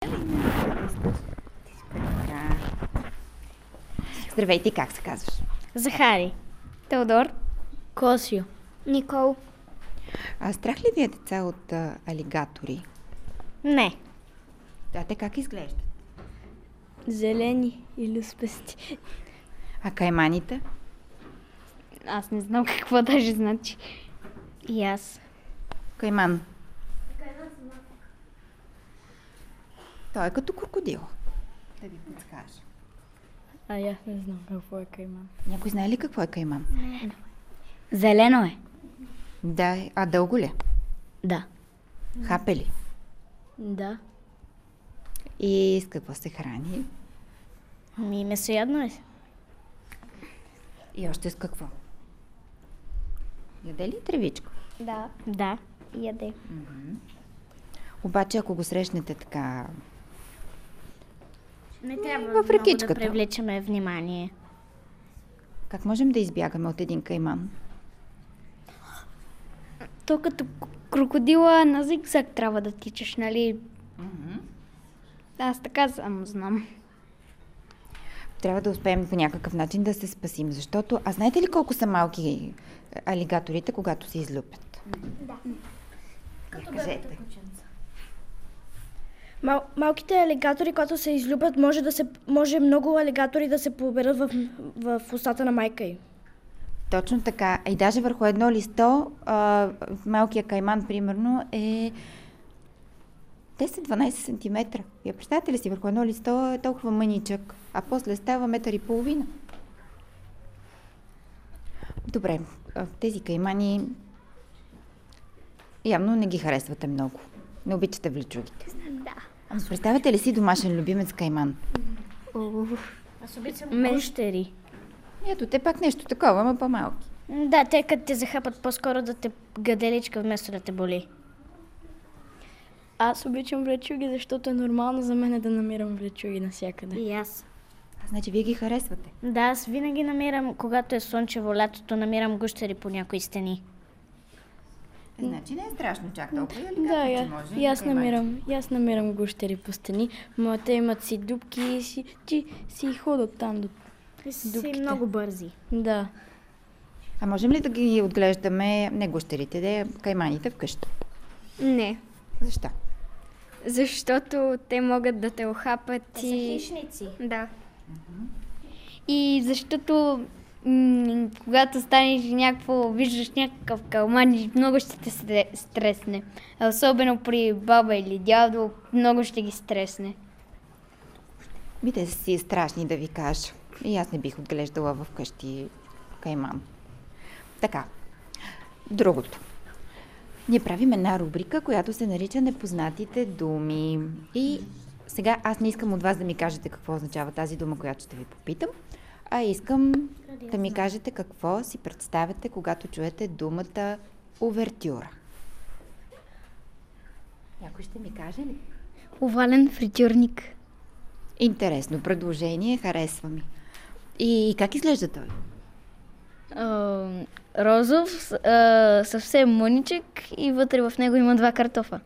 Така. Здравей, ти как се казваш? Захари. Теодор. Косио. Никол. Страх ли ви е деца от алигатори? Не. Те как изглеждат? Зелени и люспести. А кайманите? Аз не знам какво даже значи. И аз. Кайман. Той е като крокодил. Да ви подскажа. Аз не знам какво е кайман. Някой знае ли какво е кайман? Не. Зелено е. Да, а дълго ли? Да. Хапе ли? Да. И с какво се храни? Месоядно е. И още с какво? Яде ли тревичко? Да. Да, яде. Обаче, ако го срещнете така... Не трябва в много рекичката. да привличаме внимание. Как можем да избягаме от един кайман? То като крокодила на зигзаг трябва да тичаш, нали? Аз така само знам. Трябва да успеем по някакъв начин да се спасим, защото... А знаете ли колко са малки алигаторите, когато се излюпят? Да. Кажете. Малките алигатори, когато се излюбят, може много алигатори да се поберат в устата на майка й. Точно така. И даже върху едно листо, малкият кайман, примерно, е 10-12 см. Вие представете ли си, върху едно листо е толкова мъничък, а после става 1,5 м. Добре, тези каймани явно не ги харесвате много. Не обичате влечугите. Да. Представете ли си домашен любимец кайман? Аз обичам гущери. Ето, те пак нещо такова, ама по-малки. Да, те като те захапат по-скоро да те гаделичка, вместо да те боли. Аз обичам влечуги, защото е нормално за мен да намирам влечуги навсякъде. И аз. Значи вие ги харесвате. Да, аз винаги намирам, когато е слънчево лятото, намирам гущери по някои стени. Значи не е страшно чак толкова, Да, може. и аз намирам гущери по стени. Те имат си дупки и си ходят там до Си дупките. много бързи. Да. А можем ли да ги отглеждаме, не гущерите, кайманите вкъщи? Не. Защо? Защото те могат да те охапат Те са хищници. Да. И защото когато станеш виждаш някакъв калман, много ще те стресне. Особено при баба или дядо, много ще ги стресне. Те са си страшни, да ви кажа. И аз не бих отглеждала вкъщи кайман. Така, другото. Ние правим една рубрика, която се нарича Непознатите думи. И сега аз не искам от вас да ми кажете какво означава тази дума, която ще ви попитам, а искам да ми кажете какво си представяте, когато чуете думата увертюра. Някой ще ми каже ли? Овален фритюрник. Интересно предложение, харесва ми. И как изглежда той? Розов, съвсем мъничък и вътре в него има 2 картофа.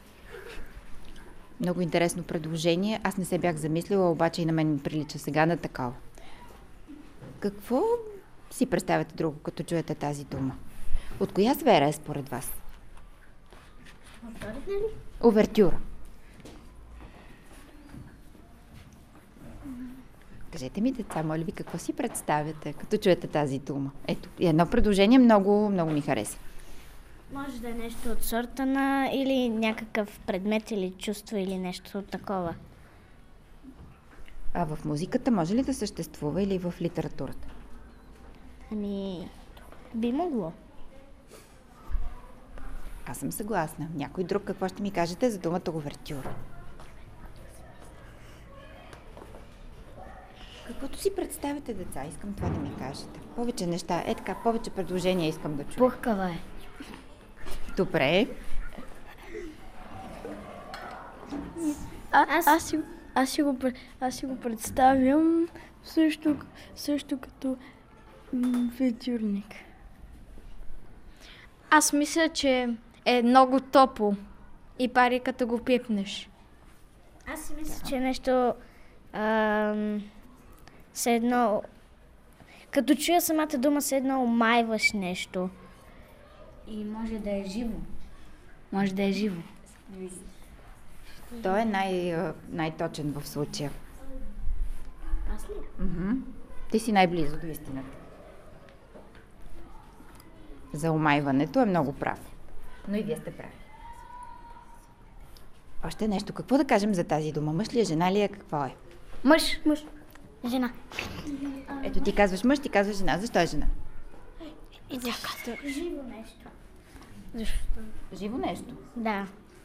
Много интересно предложение. Аз не се бях замислила, обаче и на мен ми прилича сега на такова. Какво си представяте друго, като чуете тази дума? От коя сфера е според вас? Увертюра. Кажете ми, деца, моля ви, какво си представяте, като чуете тази дума? Ето, едно предложение много, много ми хареса. Може да е нещо от сорта на или някакъв предмет или чувство или нещо такова. А в музиката може ли да съществува или в литературата? Би могло. Аз съм съгласна. Някой друг какво ще ми кажете за думата увертюра? Каквото си представяте, деца, искам това да ми кажете. Повече неща, така, повече предложения искам да чуя. Пухкава е. Добре. Аз си го представям също като фритюрник. Аз мисля, че е много топло и пари като го пипнеш. Аз си мисля, че нещо все едно... Като чуя самата дума, все едно омайваш нещо. И може да е живо. Може да е живо. Той е най-точен в случая. Аз ли? Ти си най-близо до истината. За омайването е много прав. Но и вие сте прави. Още нещо. Какво да кажем за тази дума? Мъж ли е, жена ли е, какво е? Мъж. Жена. Ето ти казваш мъж, ти казваш жена. Защо е жена? Живо нещо. Живо нещо. Да.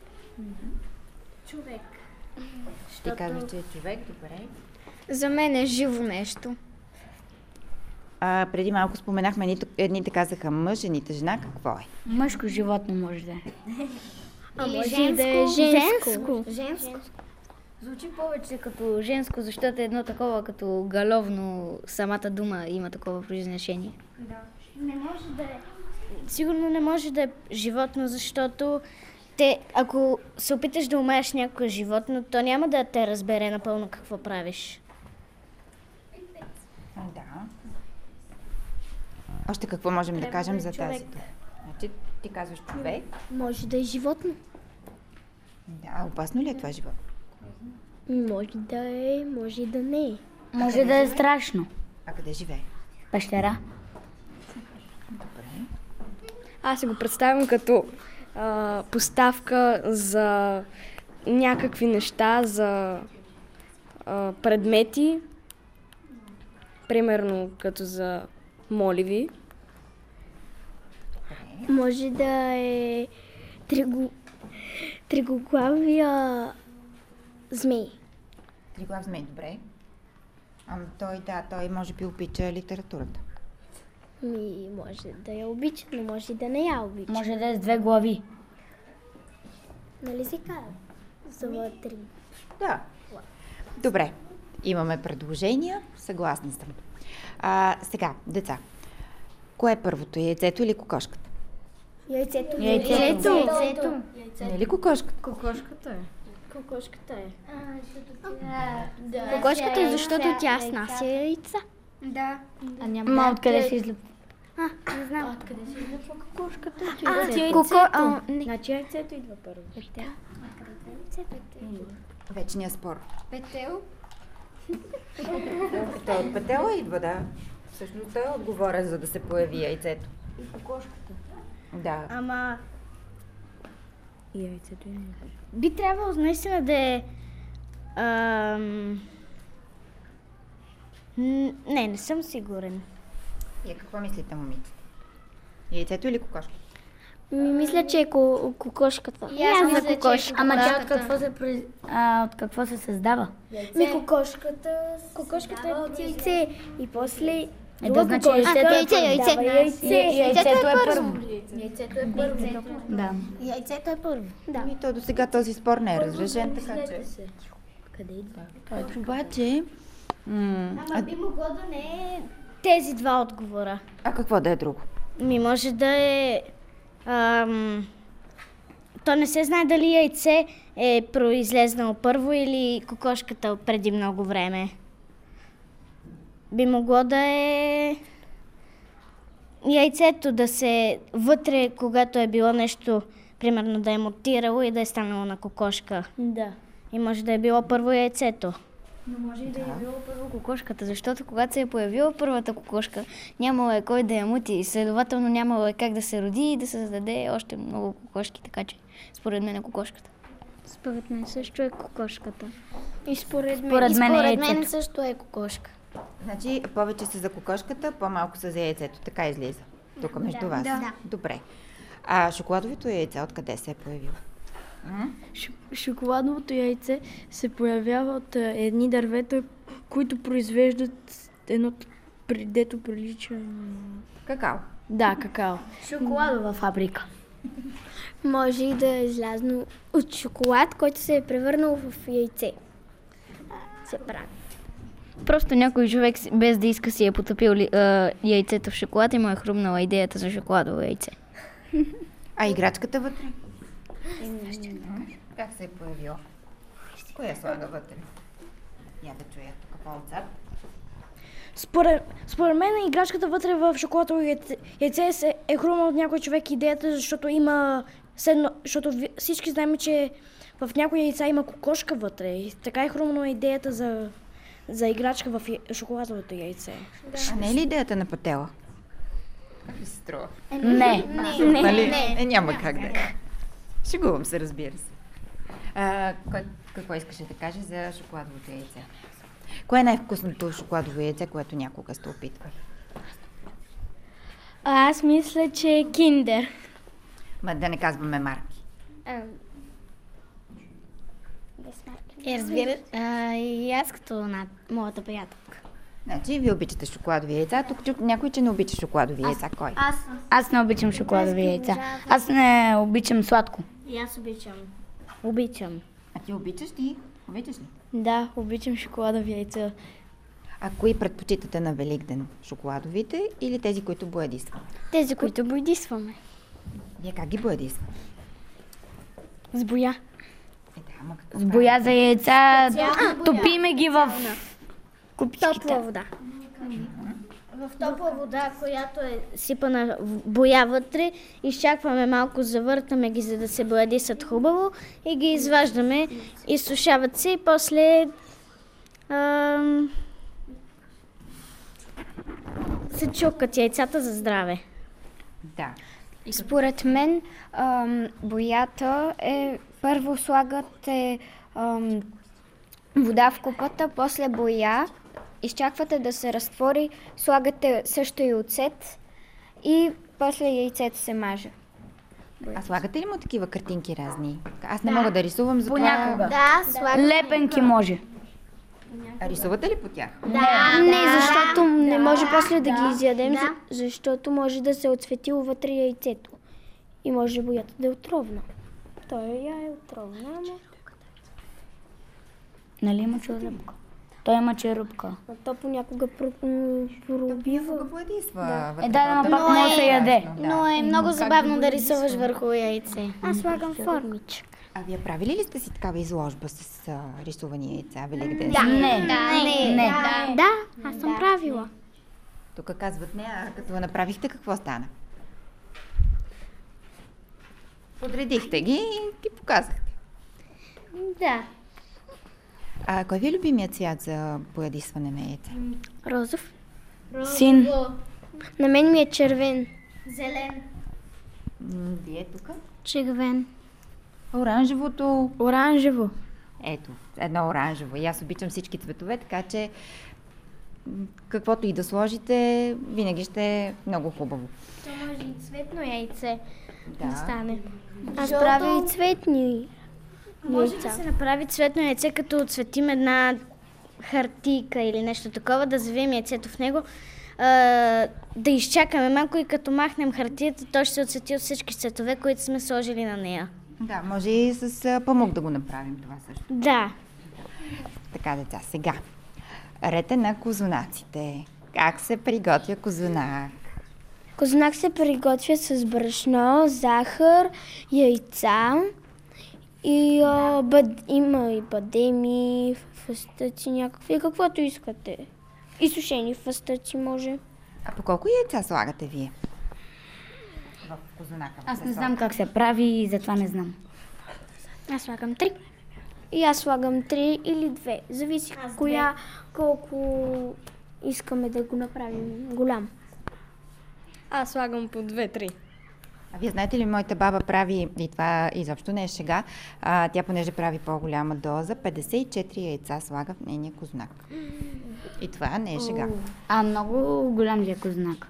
Човек. Ти казваш, че е човек, добре. За мен е живо нещо. Преди малко споменахме, едните казаха мъж, едните жена. Какво е? Мъжко животно може да е. Може да е женско. Женско. Звучи повече като женско, защото е едно такова като галовно, самата дума има такова произношение. Не може да е. Сигурно не може да е животно, защото ако се опиташ да умееш някое животно, то няма да те разбере напълно какво правиш. Да. Още какво можем да кажем за тази дума? Значи, ти казваш човек. Може да е животно. Да, опасно ли е това животно? Може да е, може и да не е. Може да е страшно. А къде живее? Пещера. Добре. Аз си го представям като поставка за някакви неща, за предмети, примерно като за моливи. Може да е тригоглавия змей. Триглав змей, добре. Той може би обича литературата. Може да я обича, но може и да не я обича. Може да е с две глави. Нали си казва? За три. Да. Добре. Имаме предложения. Съгласна съм. Сега, деца. Кое е първото? Яйцето или кокошката? Яйцето. Не ли кокошката? Кокошката е. Кокошката Кокошката, защото тя снася яйца. Да. Ма откъде се излъпва? Не знам. Откъде се излъпва кокошката? Значи яйцето идва първо. Вечният спор. Петел. Той от петела идва, да. Всъщност той е отговорен, за да се появи яйцето. И кокошката. Да. Ама И яйцето е. би трябвало наистина да е... Не съм сигурен. И какво мислите, момичета? Яйцето или кокошката? Мисля, че е кокошката. И аз за кокошка. Ама тя от какво се създава? Кокошката е от яйце. И после... Да, значи яйцето Яйцето е първо. Яйцето е първо. Да. Яйцето е първо. Да. И то до сега този спор не е разрешен, така че... Къде идва? Обаче... Ама би могло да не е тези два отговора. А какво да е друго? Може да е... То не се знае дали яйце е произлезнало първо или кокошката преди много време. Би могло да е яйцето да се вътре, когато е било нещо, примерно да е мутирало и да е станало на кокошка. Да. И може да е било първо яйцето. Но може и да е било първо кокошката, защото когато се е появила първата кокошка, нямало е кой да я мути и следователно нямало е как да се роди и да се създаде още много кокошки, така че според мен е кокошката. Според мен също е кокошката. И според мен, Според мен е яйцето. също е кокошка. Значи повече са за кокошката, по-малко са за яйцето. Така излиза. Тук между вас. Да. Добре. А шоколадовото яйце откъде се е появило? Шоколадовото яйце се появява от едни дървета, които произвеждат едно, дето прилича на... Какао. Да, какао. Шоколадова фабрика. Може и да е излязно от шоколад, който се е превърнал в яйце. Се прави. Просто някой човек без да иска си е потопил яйцето в шоколад и му е хрумнала идеята за шоколадово яйце. А играчката вътре? Как се е появила? Коя слага вътре? Я да чуя тук по-отзад. Според мен играчката вътре в шоколадово яйце е хрумна от някой човек идеята, защото защото всички знаем, че в някои яйца има кокошка вътре. И така е хрумна идеята за играчка в шоколадовото яйце. А не е ли идеята на Пателя? Как ви се струва? Не. Нали? Няма как да е. Шегувам се, разбира се. Какво искаше да каже за шоколадовото яйце? Кое е най-вкусното шоколадово яйце, което някога сте опитвали? Аз мисля, че е киндер. Ма да не казваме марки. Разбира, и аз като на моята приятелка. Значи, вие обичате шоколадови яйца. Тук чух някой, че не обича шоколадови яйца. Кой? Аз не обичам шоколадови яйца. Аз не обичам сладко. И аз обичам. А ти обичаш ти? Обичаш ли? Да, обичам шоколадови яйца. А кои предпочитате на Великден? Шоколадовите или тези, които боядисват? Тези, които бойдисваме. Вие как ги боядисват? С боя. Да, ама какво С боя за яйца, топиме ги в купичките. Топла вода. В топла вода, която е сипана в боя вътре, изчакваме малко, завъртаме ги, за да се боядисат хубаво и ги изваждаме, изсушават се и после се чукат яйцата за здраве. Да. Според мен боята е първо слагате вода в купата, после боя, изчаквате да се разтвори, слагате също и оцет и после яйцето се маже. А слагате ли му такива картинки разни? Аз не мога да рисувам, затова... Понякога. Да, слагам. Лепенки може. А рисувате ли по тях? Не, защото не може после да ги изядем, защото може да се отцветило вътре яйцето. И може боята да е отровна. Той е отровна, ама... Нали има черупка? Той има черупка. А то понякога пробива. Го боядисва. Да, но пак може да се яде. Но е много забавно да рисуваш върху яйце. Аз слагам формичка. А вие правили ли сте си такава изложба с рисувани яйца Великден? Не. Да, аз съм правила. Тук казват не, а като го направихте, какво стана? Подредихте ги и ги показахте. Да. А кой ви е любимият цвят за боядисване на яйца? Розов. Син. На мен ми е червен. Зелен. Вие тук? Червен. Оранжевото. Оранжево. Ето, едно оранжево. И аз обичам всички цветове, така че каквото и да сложите, винаги ще е много хубаво. То може и цветно яйце Да. стане. Аз правя и цветни Може яйца. да се направи цветно яйце, като отцветим една хартийка или нещо такова, да завием яйцето в него, да изчакаме малко и като махнем хартията, то ще се отцвети от всички цветове, които сме сложили на нея. Да, може и с памук да го направим това също. Да. Така, деца, сега. Ред е на козунаците. Как се приготвя козунак? Кознак се приготвя с брашно, захар, яйца и има и бадеми, фъстъци някакви, каквото искате. И сушени фъстъци може. А по колко яйца слагате вие? В козунака. Аз не знам как се прави и затова не знам. Аз слагам 3. И аз слагам 3 или 2. Зависи колко искаме да го направим голям. Аз слагам по 2-3. А вие знаете ли, моята баба прави, и това изобщо не е шега, тя понеже прави по-голяма доза, 54 яйца слага в нейния кознак. И това не е шега. А много голям ли е кознак?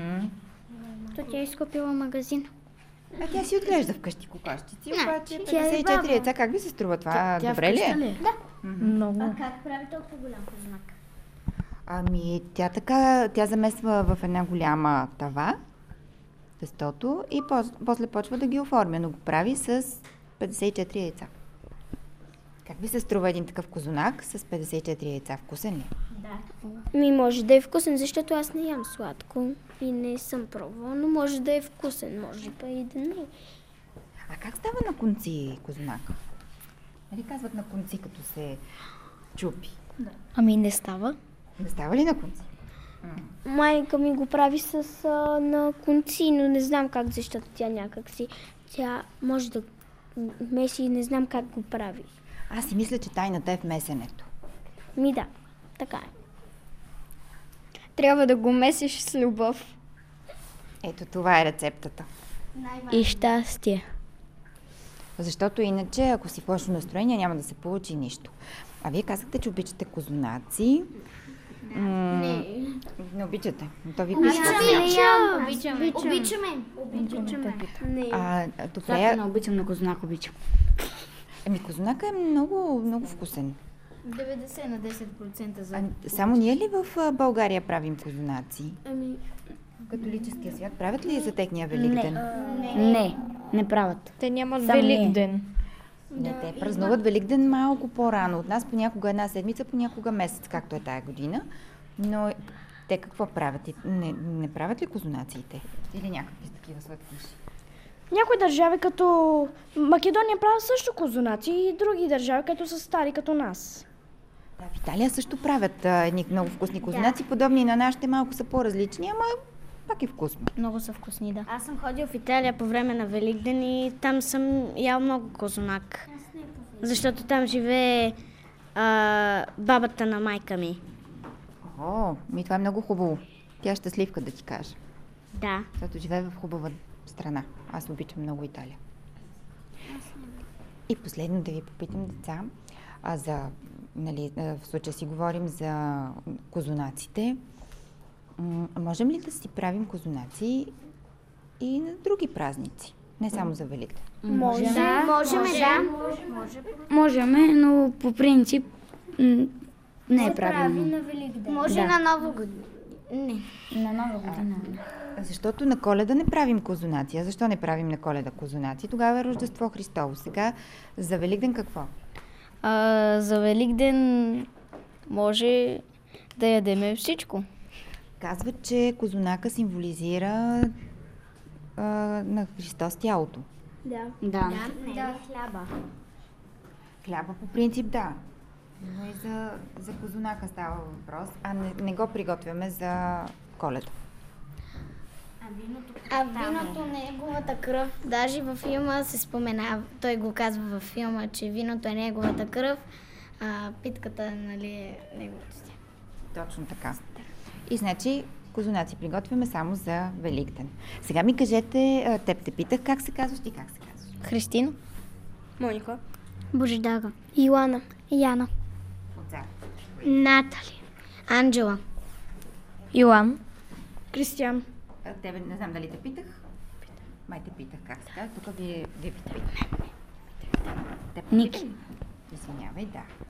То тя е изкупила магазин. А тя си отглежда вкъщи кокошчици, обаче 54 яйца, как ви се струва това? Добре ли е? Много. А как прави толкова голям кознак? Ами, тя замесва в една голяма тава тестото и после почва да ги оформя, но го прави с 54 яйца. Как ви се струва един такъв козунак с 54 яйца? Вкусен ли? Може да е вкусен, защото аз не ям сладко и не съм пробвала, но може да е вкусен, може па и да не. А как става на конци козунак? Нали казват на конци, като се чупи? Ами не става. Не става ли на конци? Майка ми го прави на конци, но не знам как, защото тя някак си... Тя може да меси и не знам как го прави. Аз си мисля, че тайната е в месенето. Да, така е. Трябва да го месиш с любов. Ето това е рецептата. И щастие. Защото иначе, ако си в лошо настроение, няма да се получи нищо. А вие казахте, че обичате козунаци. Не обичате. То ви пише. Обичаме. Добре. Не обичам, но кознак обичам. Козунака е много, много вкусен. 90 на 10% за... Само ние ли в България правим козунаци? В католическия свят правят ли за техния Великден? Не правят. Те нямат Само Великден. Не, те празнуват Великден малко по-рано от нас, понякога една седмица, понякога месец, както е тая година. Но те какво правят? Не правят ли козунациите? Или някакви такива сладкиши? Някои държави като Македония правят също козунаци и други държави като са стари като нас. Да, в Италия също правят едни много вкусни козунаци, подобни на нашите, малко са по-различни, ама пак е вкусно. Много са вкусни, да. Аз съм ходил в Италия по време на Великден и там съм ял много козунак. Защото там живее бабата на майка ми. Това е много хубаво. Тя е щастливка, да ти кажа. Да. Защото живее в хубава страна. Аз обичам много Италия. И последно да ви попитам, деца, в случая си говорим за козунаците. Можем ли да си правим козунаци и на други празници? Не само за Великден. Можем, но по принцип не е правилно. Може на Нова година. Не. На Нова година. Защото на Коледа не правим козунаци. А защо не правим на Коледа козунаци? Тогава е Рождество Христово. Сега за Великден какво? За Великден може да ядеме всичко. Казват, че козунака символизира на Христос тялото. Да. Хляба. Хляба по принцип да. Но и за козунака става въпрос, а не го приготвяме за Коледа. А виното, неговата кръв, даже във филма се споменава, той го казва във филма, че виното е неговата кръв, а питката, нали, е неговото тяло. Точно така. И значи козунаци приготвяме само за Великден. Сега ми кажете, теб те питах, как се казваш ти, как се казваш? Христина. Моника. Божидага. Илана. Яна. Отзад. Натали. Анджела. Йоан. Кристиян. Тебе не знам дали те питах. Май те питах как се казва. Тук ви питам. Ники. Извинявай, да.